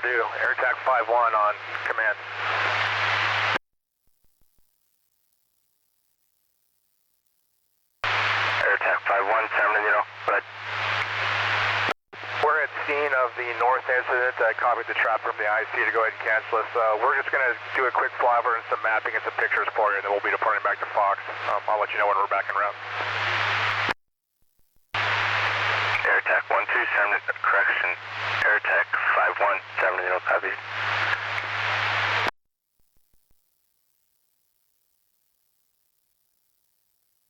do. AirTac 5-1 on command. AirTac 5-1, San Bernardino, go ahead. We're at scene of the north incident. I copied the trap from the IC to go ahead and cancel us. We're just going to do a quick flyover and some mapping and some pictures for you, and then we'll be departing back to Fox. I'll let you know when we're back en route. AirTac 1-2, correction. AirTac 5-1, San Bernardino, copy.